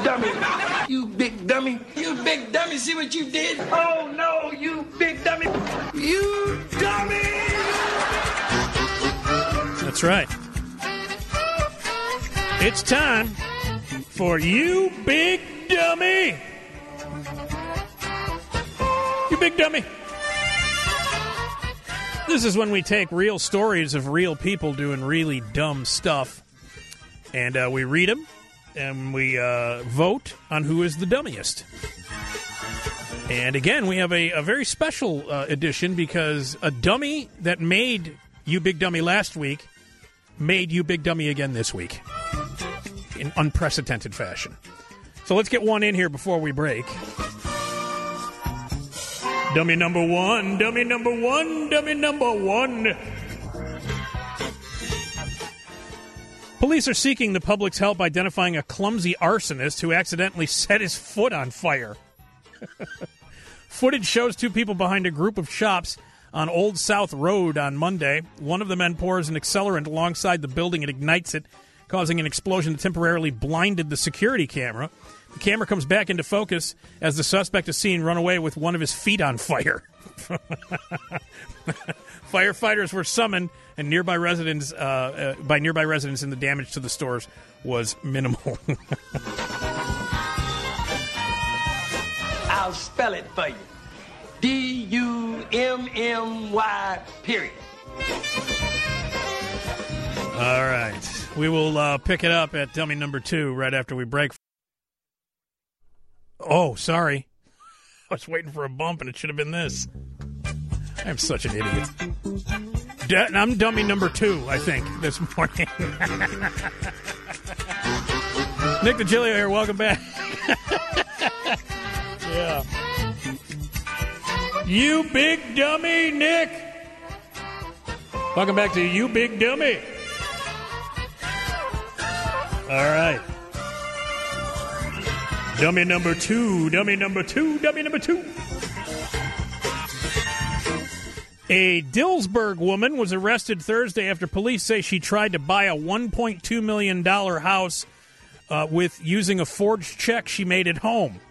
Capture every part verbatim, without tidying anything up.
dummy. You big dummy. You big dummy. See what you did? Oh, no, you big dummy. You dummy. That's right. It's time for You Big Dummy. You big dummy. This is when we take real stories of real people doing really dumb stuff, and uh, we read them, and we uh, vote on who is the dummiest. And again, we have a, a very special uh, edition because a dummy that made You Big Dummy last week made You Big Dummy again this week in unprecedented fashion. So let's get one in here before we break. Dummy number one, dummy number one, dummy number one. Police are seeking the public's help identifying a clumsy arsonist who accidentally set his foot on fire. Footage shows two people behind a group of shops on Old South Road on Monday. One of the men pours an accelerant alongside the building and ignites it, causing an explosion that temporarily blinded the security camera. The camera comes back into focus as the suspect is seen run away with one of his feet on fire. Firefighters were summoned, and nearby residents, uh, uh, by nearby residents, and the damage to the stores was minimal. I'll spell it for you. D U M M Y, period. All right. We will uh, pick it up at dummy number two right after we break. Oh, sorry. I was waiting for a bump, and it should have been this. I'm such an idiot. D- I'm dummy number two, I think, this morning. Nick DiGilio here. Welcome back. Yeah. You big dummy, Nick. Welcome back to You Big Dummy. All right. Dummy number two, dummy number two, dummy number two. A Dillsburg woman was arrested Thursday after police say she tried to buy a one point two million dollars house uh, with using a forged check she made at home.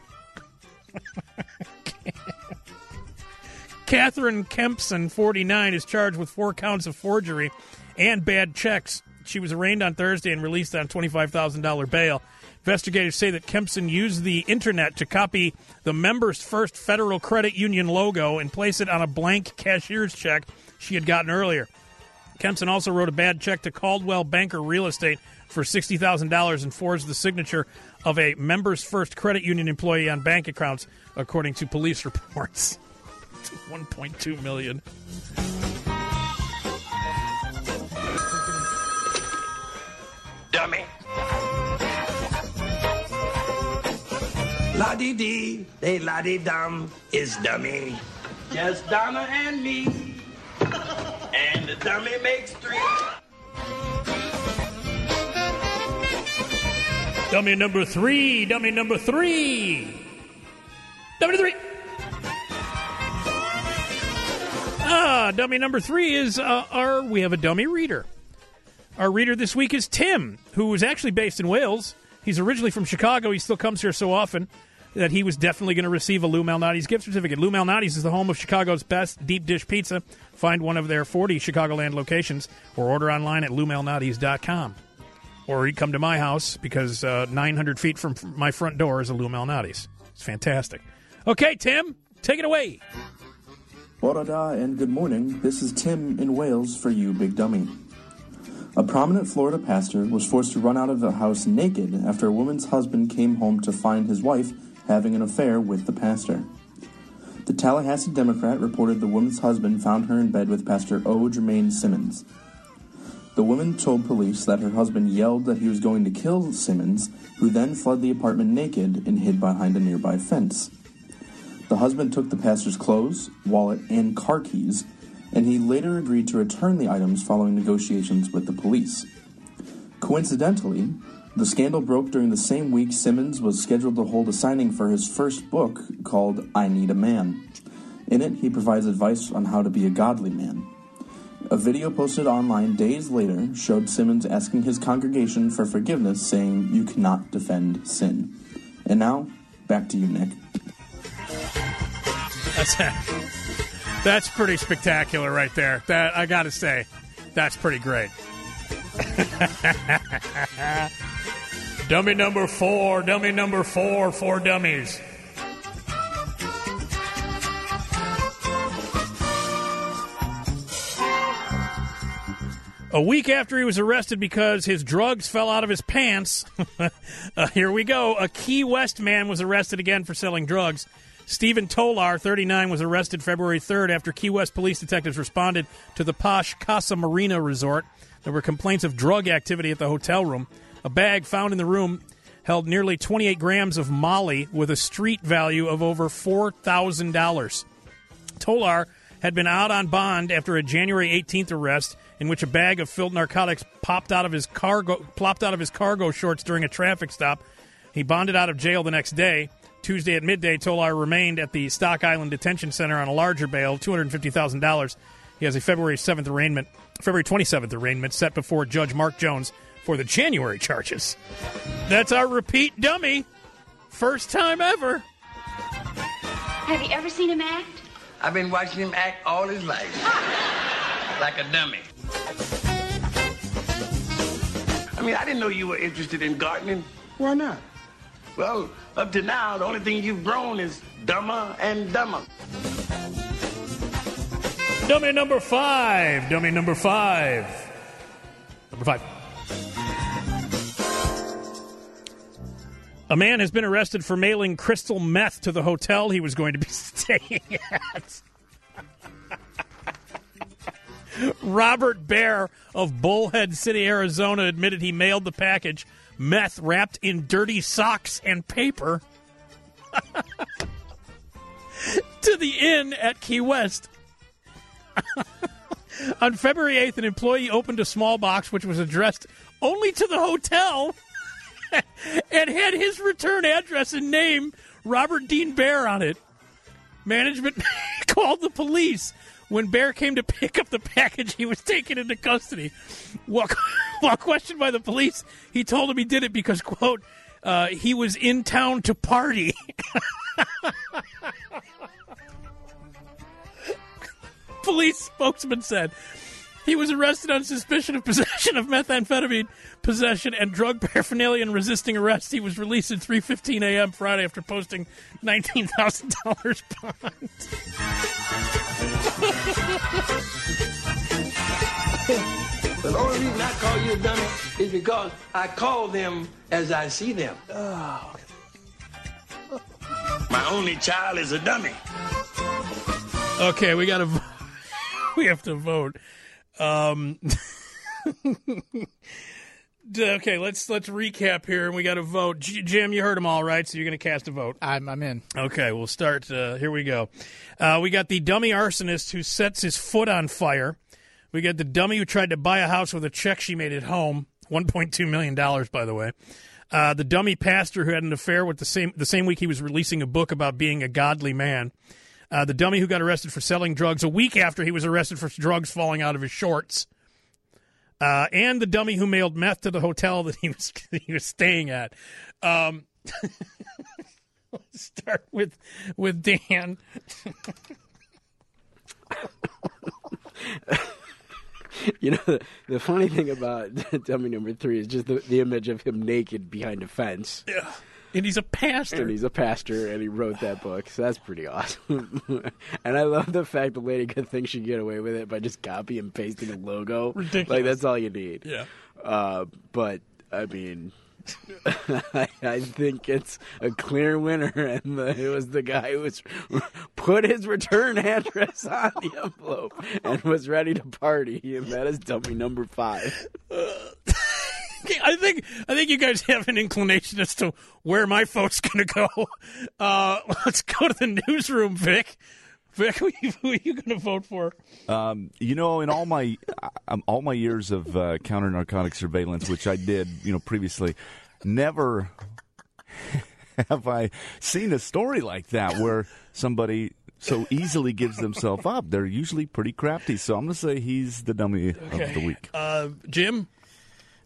Catherine Kempson, forty-nine, is charged with four counts of forgery and bad checks. She was arraigned on Thursday and released on twenty-five thousand dollars bail. Investigators say that Kempson used the internet to copy the Members First Federal Credit Union logo and place it on a blank cashier's check she had gotten earlier. Kempson also wrote a bad check to Caldwell Banker Real Estate for sixty thousand dollars and forged the signature of a Members First Credit Union employee on bank accounts, according to police reports. one point two million dollars. Dummy. La-dee-dee, they la-dee-dum is dummy. Just Donna and me. And the dummy makes three. Dummy number three, dummy number three. Dummy three. Ah, dummy number three is uh, our, we have a dummy reader. Our reader this week is Tim, who is actually based in Wales. He's originally from Chicago. He still comes here so often that he was definitely going to receive a Lou Malnati's gift certificate. Lou Malnati's is the home of Chicago's best deep dish pizza. Find one of their forty Chicagoland locations or order online at lou malnati's dot com. Or you come to my house because uh, nine hundred feet from my front door is a Lou Malnati's. It's fantastic. Okay, Tim, take it away. Bora da and good morning. This is Tim in Wales for You Big Dummy. A prominent Florida pastor was forced to run out of the house naked after a woman's husband came home to find his wife having an affair with the pastor. The Tallahassee Democrat reported the woman's husband found her in bed with Pastor O. Jermaine Simmons. The woman told police that her husband yelled that he was going to kill Simmons, who then fled the apartment naked and hid behind a nearby fence. The husband took the pastor's clothes, wallet, and car keys, and he later agreed to return the items following negotiations with the police. Coincidentally, the scandal broke during the same week Simmons was scheduled to hold a signing for his first book called I Need a Man. In it, he provides advice on how to be a godly man. A video posted online days later showed Simmons asking his congregation for forgiveness, saying, "You cannot defend sin." And now, back to you, Nick. That's that's pretty spectacular right there. That I got to say, that's pretty great. Dummy number four, dummy number four, four dummies. A week after he was arrested because his drugs fell out of his pants, uh, here we go. A Key West man was arrested again for selling drugs. Stephen Tolar, thirty-nine, was arrested February third after Key West police detectives responded to the posh Casa Marina resort. There were complaints of drug activity at the hotel room. A bag found in the room held nearly twenty-eight grams of Molly with a street value of over four thousand dollars. Tolar had been out on bond after a January eighteenth arrest in which a bag of filled narcotics popped out of his cargo, plopped out of his cargo shorts during a traffic stop. He bonded out of jail the next day. Tuesday at midday, Tolar remained at the Stock Island Detention Center on a larger bail, two hundred fifty thousand dollars. He has a February seventh arraignment, February twenty-seventh arraignment set before Judge Mark Jones for the January charges. That's our repeat dummy. First time ever. Have you ever seen him act? I've been watching him act all his life. Like a dummy. I mean, I didn't know you were interested in gardening. Why not? Well, up to now, the only thing you've grown is dumber and dumber. Dummy number five. Dummy number five. Number five. A man has been arrested for mailing crystal meth to the hotel he was going to be staying at. Robert Bear of Bullhead City, Arizona, admitted he mailed the package, meth wrapped in dirty socks and paper, to the inn at Key West. On February eighth, an employee opened a small box which was addressed only to the hotel and had his return address and name, Robert Dean Bear, on it. Management called the police. When Bear came to pick up the package, he was taken into custody. While, while questioned by the police, he told him he did it because, quote, uh, he was in town to party. Police spokesman said he was arrested on suspicion of possession of methamphetamine, possession, and drug paraphernalia and resisting arrest. He was released at three fifteen a.m. Friday after posting nineteen thousand dollars bond. The only reason I call you a dummy is because I call them as I see them. Oh. My only child is a dummy. Okay, we got to. We have to vote. Um, okay, let's let's recap here, and we got to vote. G- Jim, you heard them all, right? So you're going to cast a vote. I'm I'm in. Okay, we'll start. Uh, here we go. Uh, we got the dummy arsonist who sets his foot on fire. We got the dummy who tried to buy a house with a check she made at home, one point two million dollars, by the way. Uh, the dummy pastor who had an affair with the same the same week he was releasing a book about being a godly man. Uh, the dummy who got arrested for selling drugs a week after he was arrested for drugs falling out of his shorts. Uh, and the dummy who mailed meth to the hotel that he was that he was staying at. Um, let's start with with Dan. You know, the, the funny thing about dummy number three is just the, the image of him naked behind a fence. Yeah. And he's a pastor. And he's a pastor, and he wrote that book, so that's pretty awesome. And I love the fact the lady could think she'd get away with it by just copy and pasting a logo. Ridiculous. Like, that's all you need. Yeah. Uh, but, I mean, I, I think it's a clear winner, and the, it was the guy who was put his return address on the envelope and was ready to party, and that is dummy number five. Uh, I think I think you guys have an inclination as to where my vote's going to go. Uh, let's go to the newsroom, Vic. Vic, who, who are you going to vote for? Um, you know, in all my um, all my years of uh, counter narcotic surveillance, which I did, you know, previously, never have I seen a story like that where somebody so easily gives themselves up. They're usually pretty crafty. So I'm going to say he's the dummy okay. of the week. Uh, Jim?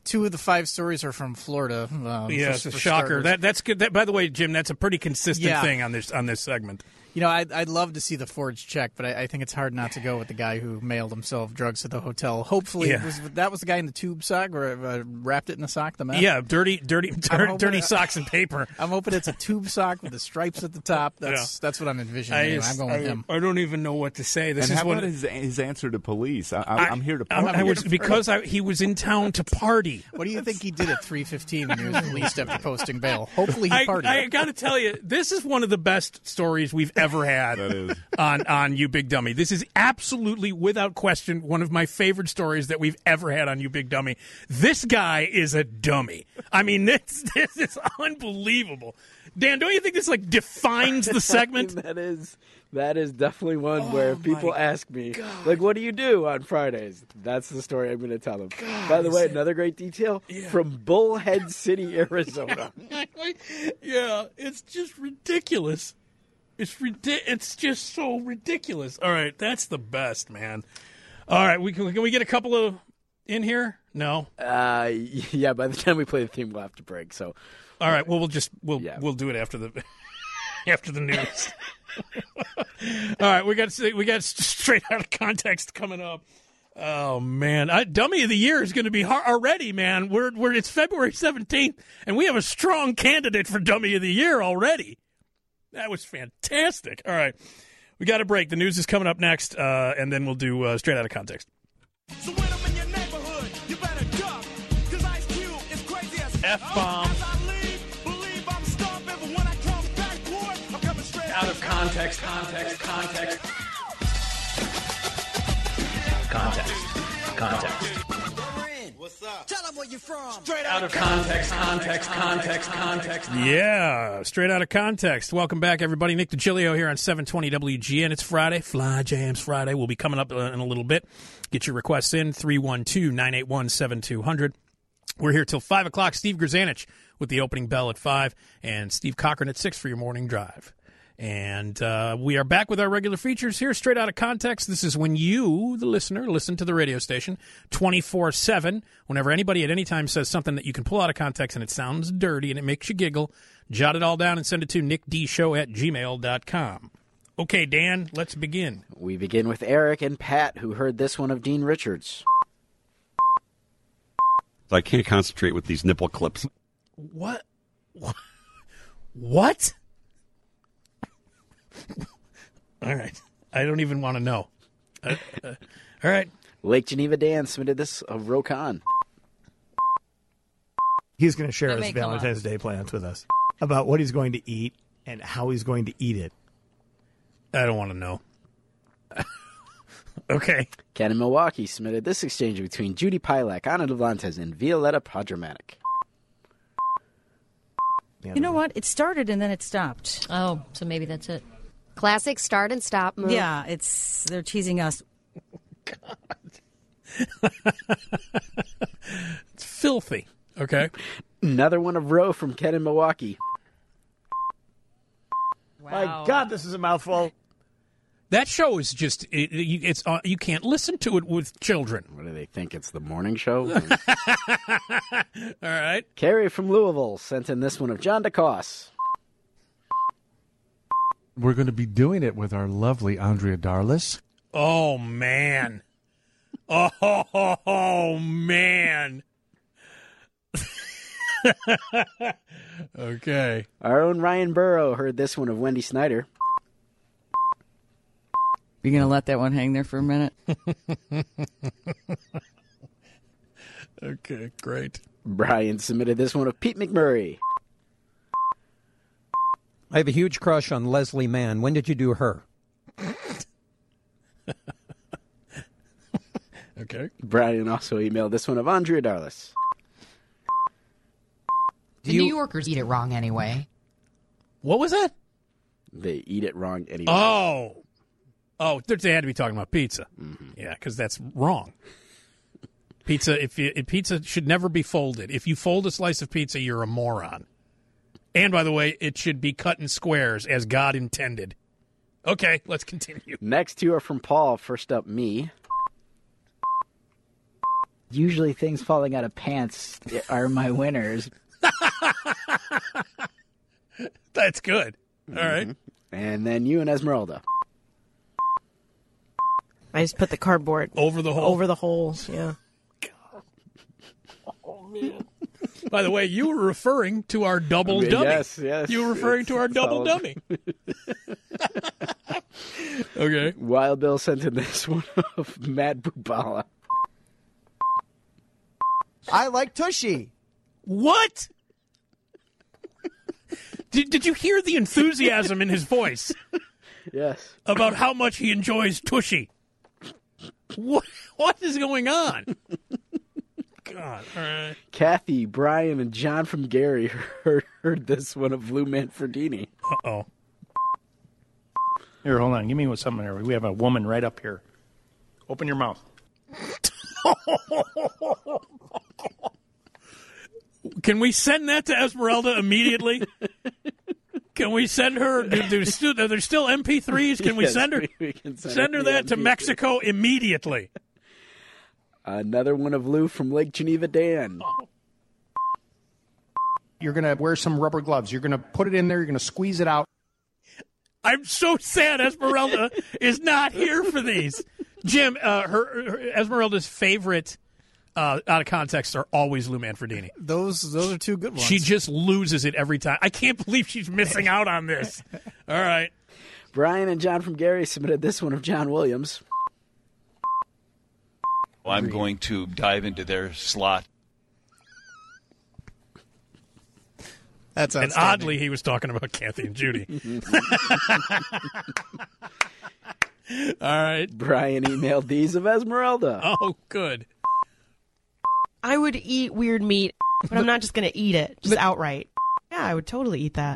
Two of the five stories are from Florida. Um, Yeah, for, it's a for shocker. starters. That that's good. That, by the way, Jim, that's a pretty consistent Yeah. thing on this on this segment. You know, I'd, I'd love to see the forged check, but I, I think it's hard not to go with the guy who mailed himself drugs to the hotel. Hopefully, Yeah. it was, that was the guy in the tube sock or uh, wrapped it in a sock. The meth. Yeah, dirty, dirty, dirty, hoping dirty it- socks and paper. I'm hoping it's a tube sock with the stripes at the top. That's that's what I'm envisioning. I, Anyway. just- I'm going with I- him. I don't even know what to say. This and is how what about his, his answer to police? I, I, I- I'm here to I'm- party. I was because I, he was in town to party. What do you think he did at three fifteen when he was released after posting bail? Hopefully he I, partied. I got to tell you, this is one of the best stories we've ever had That is. on on You Big Dummy. This is absolutely, without question, one of my favorite stories that we've ever had on You Big Dummy. This guy is a dummy. I mean, this this is unbelievable. Dan, don't you think this like defines the segment? that is that is definitely one where Oh, people my ask me, God. like, what do you do on Fridays? That's the story I'm going to tell them. By the way, another great detail from Bullhead City, Arizona. Yeah, it's just ridiculous. It's ridi- It's just so ridiculous. All right, that's the best, man. All right, we can, can we get a couple of in here? No. Uh, yeah, by the time we play the theme, we'll have to break. So, All right. Well, we'll just we'll Yeah. we'll do it after the after the news. All right, we got we got straight out of context coming up. Oh man, I, Dummy of the Year is going to be hard already, man. We're we're it's February seventeenth, and we have a strong candidate for Dummy of the Year already. That was fantastic. All right, we got a break. The news is coming up next, uh, and then we'll do uh, straight out of context. So when I'm in your neighborhood, you better duck, 'cause Ice Cube is crazy as F-bomb. As I leave, believe I'm stumped, but when I come back, boy, I'm coming straight Out of context, context, context. Context, context. What's up? Tell them where you from. Straight out of context, context, context, context. Yeah, straight out of context. Welcome back, everybody. Nick DiGilio here on seven twenty W G N. It's Friday, Fly Jams Friday. We'll be coming up in a little bit. Get your requests in, three one two, nine eight one, seven two zero zero. We're here till five o'clock. Steve Grzanich with the opening bell at five, and Steve Cochran at six for your morning drive. And uh, we are back with our regular features here, straight out of context. This is when you, the listener, listen to the radio station twenty-four seven. Whenever anybody at any time says something that you can pull out of context and it sounds dirty and it makes you giggle, jot it all down and send it to nickdshow at gmail dot com. Okay, Dan, let's begin. we begin with Eric and Pat, who heard this one of Dean Richards. I can't concentrate with these nipple clips. What? What? All right. I don't even want to know. Uh, uh, all right. Lake Geneva Dan submitted this of Rokan. He's going to share That his may come Valentine's Day plans with us about what he's going to eat and how he's going to eat it. I don't want to know. Okay. Ken in Milwaukee submitted this exchange between Judy Pilak, Ana Devlantes, and Violetta Padramatic. You know what? It started and then it stopped. Oh, so maybe that's it. Classic start and stop move. Yeah, it's they're teasing us. It's filthy. Okay. Another one of Roe from Ken in Milwaukee. My God, this is a mouthful. That show is just, it, you, it's uh, you can't listen to it with children. What do they think? It's the morning show? All right. Carrie from Louisville sent in this one of John DeCoss. We're going to be doing it with our lovely Andrea Darlis. Oh, man. Oh, oh, oh man. Okay. Our own Ryan Burrow heard this one of Wendy Snyder. You're going to let that one hang there for a minute? Okay, great. Brian submitted this one of Pete McMurray. I have a huge crush on Leslie Mann. When did you do her? Okay. Brian also emailed this one of Andrea Darlis. The New Yorkers eat it wrong anyway. What was that? They eat it wrong anyway. Oh. Oh, they had to be talking about pizza. Mm-hmm. Yeah, because that's wrong. Pizza, if, you, if pizza should never be folded. If you fold a slice of pizza, you're a moron. And by the way, it should be cut in squares as God intended. Okay, let's continue. Next two are from Paul. First up, me. Usually things falling out of pants are my winners. That's good. All right. Mm-hmm. And then you and Esmeralda. I just put the cardboard over the hole. Over the holes, yeah. Oh, man. By the way, you were referring to our double dummy. Yes, yes. You were referring It's to our double all- dummy. Okay. Wild Bill sent in this one of Matt Bubala. I like Tushy. What? Did, did you hear the enthusiasm in his voice? Yes. About how much he enjoys Tushy. What What is going on? God. All right. Kathy, Brian, and John from Gary heard, heard this one of Lou Manfredini. Uh-oh. Here, hold on. Give me something here. We have a woman right up here. Open your mouth. Can we send that to Esmeralda immediately? Can we send her? Do, do, stu- are there still M P threes? Can we Yes, send her? we- we can send send her her the that to M P three. Mexico immediately. Another one of Lou from Lake Geneva, Dan. You're going to wear some rubber gloves. You're going to put it in there. You're going to squeeze it out. I'm so sad Esmeralda is not here for these. Jim, uh, her, her Esmeralda's favorite uh, out of context are always Lou Manfredini. Those those are two good ones. She just loses it every time. I can't believe she's missing out on this. All right. Brian and John from Gary submitted this one of John Williams. I'm going to dive into their slot. That's And oddly, he was talking about Kathy and Judy. All right. Brian emailed these of Esmeralda. Oh, good. I would eat weird meat, but I'm not just going to eat it, just outright. Yeah, I would totally eat that.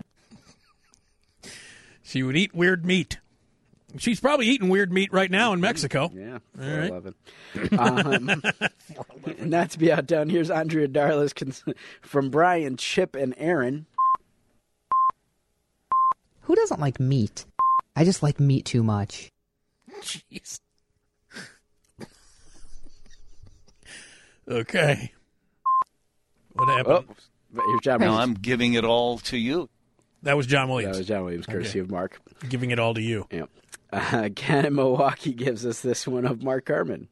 She would eat weird meat. She's probably eating weird meat right now in Mexico. Yeah, All right. four eleven. Um, not to be outdone, here's Andrea Darlis cons- from Brian, Chip, and Aaron. Who doesn't like meat? I just like meat too much. Jeez. Okay. What happened? Oh, here's John Now Williams. I'm giving it all to you. That was John Williams. That was John Williams, courtesy Okay. of Mark. Giving it all to you. Yep. Uh, Ken in Milwaukee gives us this one of Mark Carmen.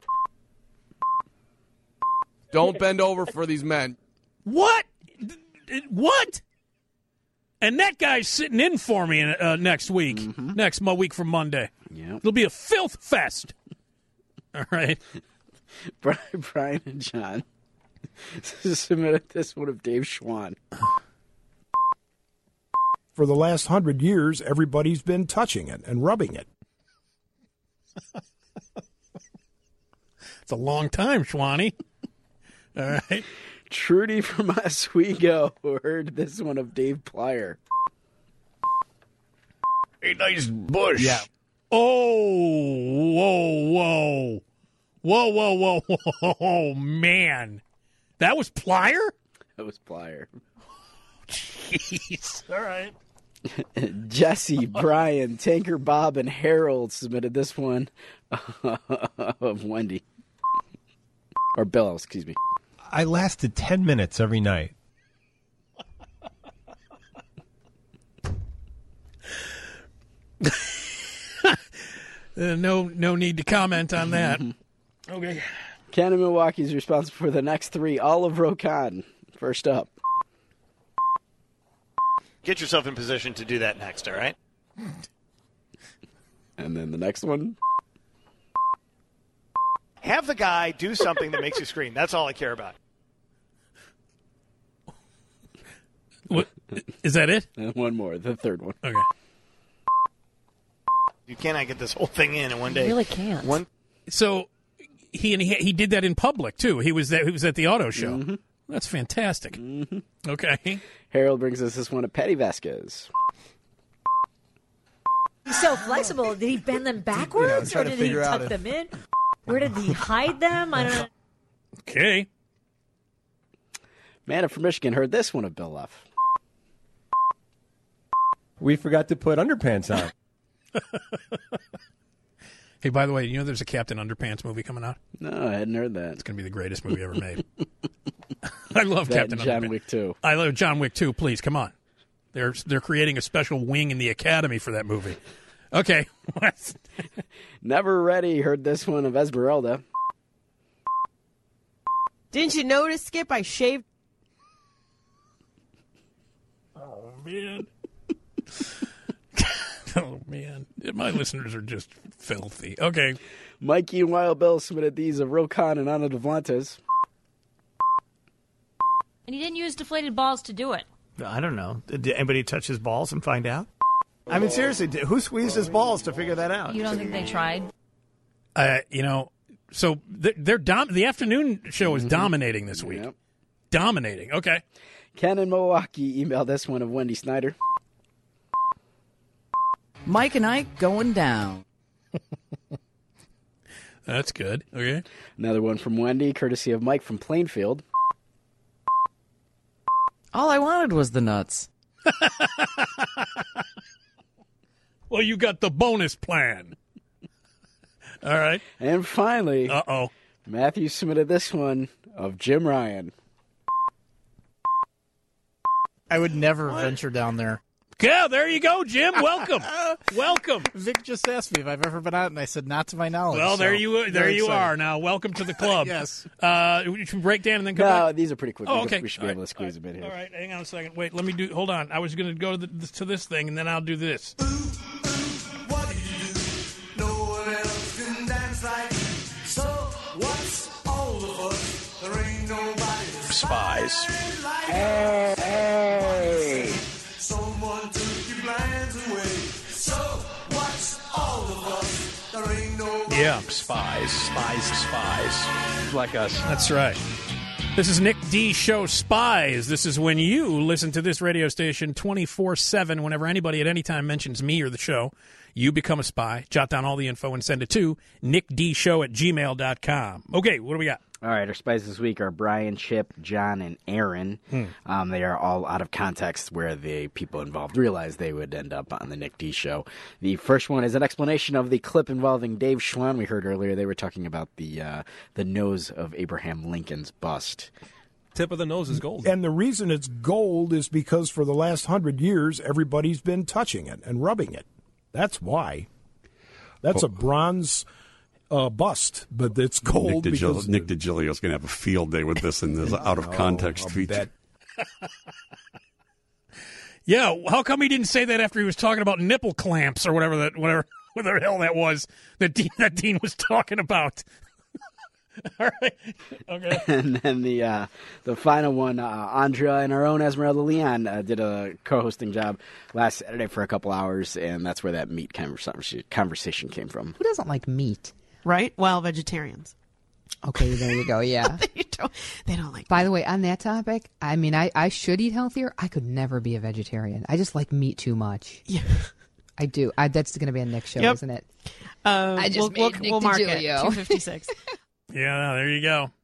Don't bend over for these men. What? What? And that guy's sitting in for me uh, next week. Mm-hmm. Next mo- week from Monday. Yep. It'll be a filth fest. All right. Brian, Brian and John submitted this one of Dave Schwann. For the last hundred years, everybody's been touching it and rubbing it. It's a long time, Schwani. All right. Trudy from Oswego heard this one of Dave Plyer. A nice bush. Yeah. Oh, whoa, whoa. Whoa, whoa, whoa, whoa, whoa, man. That was Plyer? That was Plyer. Jeez. All right. Jesse, Brian, Tanker Bob, and Harold submitted this one of Wendy. Or Bill, excuse me. I lasted ten minutes every night. uh, no no need to comment on that. Okay. Ken in Milwaukee is responsible for the next three. Olive Rocan, first up. Get yourself in position to do that next, all right? And then the next one. Have the guy do something that makes you scream. That's all I care about. What is that it? And one more, the third one. Okay. You cannot get this whole thing in in one day. You really can't. One. So he and he, he did that in public too. He was that he was at the auto show. Mm-hmm. That's fantastic. Mm-hmm. Okay. Harold brings us this one of Petty Vasquez. He's so flexible. Did he bend them backwards, trying or to did he figure out tuck if- them in? Where did he hide them? I don't know. Okay. Manna from Michigan heard this one of Bill Luff. We forgot to put underpants on. Hey, by the way, you know there's a Captain Underpants movie coming out? No, I hadn't heard that. It's going to be the greatest movie ever made. I love That Captain and John Underpants. Wick two. I love John Wick two. Please, come on. They're they're creating a special wing in the Academy for that movie. Okay. Never Ready. Heard this one of Esmeralda. Didn't you notice, Skip? I shaved. Oh, man. Oh, man. My listeners are just filthy. Okay. Mikey and Wild Bill submitted these of Rokon and Ana Devlantes. And he didn't use deflated balls to do it. I don't know. Did anybody touch his balls and find out? I mean, seriously, did- who squeezed his balls to figure that out? You don't think they tried? Uh, you know, so they're, they're dom- the afternoon show is dominating this week. Yep. Dominating. Okay. Ken in Milwaukee emailed this one of Wendy Snyder. Mike and Ike going down. That's good. Okay. Another one from Wendy, courtesy of Mike from Plainfield. All I wanted was the nuts. Well, you got the bonus plan. All right. And finally, uh-oh, Matthew submitted this one of Jim Ryan. I would never venture down there. Yeah, there you go, Jim. Welcome. Welcome. Vic just asked me if I've ever been out, and I said, not to my knowledge. Well, there so, you there very you excited. are now. Welcome to the club. Yes. Uh, we should break down and then come No, back. these are pretty quick. Oh, We- okay. We should All be able right. to squeeze a bit here. All right, hang on a second. Wait, let me do. Hold on. I was going to go to, the, to this thing, and then I'll do this. What do you do? No one else can dance like you. So what's all of us? There ain't nobody. Spies. Hey, hey. Someone took your plans away. So what's all of us? There ain't nobody. Yeah. Spies. Spies. Spies. Like us. That's right. This is Nick D. Show Spies. This is when you listen to this radio station twenty-four seven. Whenever anybody at any time mentions me or the show, you become a spy. Jot down all the info and send it to nickdshow at gmail dot com. Okay, what do we got? All right, our spies this week are Brian, Chip, John, and Aaron. Hmm. Um, they are all out of context where the people involved realized they would end up on the Nick D Show. The first one is an explanation of the clip involving Dave Schwann. We heard earlier they were talking about the uh, the nose of Abraham Lincoln's bust. Tip of the nose is gold. And the reason it's gold is because for the last hundred years, everybody's been touching it and rubbing it. That's why. That's a bronze uh, bust, but it's gold. Nick, DiGilio, because Nick DiGilio's going to have a field day with this in this out of context feature. Yeah, how come he didn't say that after he was talking about nipple clamps or whatever that whatever whatever the hell that was that Dean, that Dean was talking about? All right, okay. And then the uh, the final one, uh, Andrea and our own Esmeralda Leon uh, did a co-hosting job last Saturday for a couple hours, and that's where that meat conversation conversation came from. Who doesn't like meat? Right? Well, vegetarians. Okay, there you go. Yeah. you don't, they don't like By the way, on that topic, I mean, I, I should eat healthier. I could never be a vegetarian. I just like meat too much. Yeah. I do. I, that's going to be a Nick show, Yep. isn't it? Uh, I just we'll, made we'll, Nick we'll mark it. DiGilio. two fifty-six. Yeah, there you go.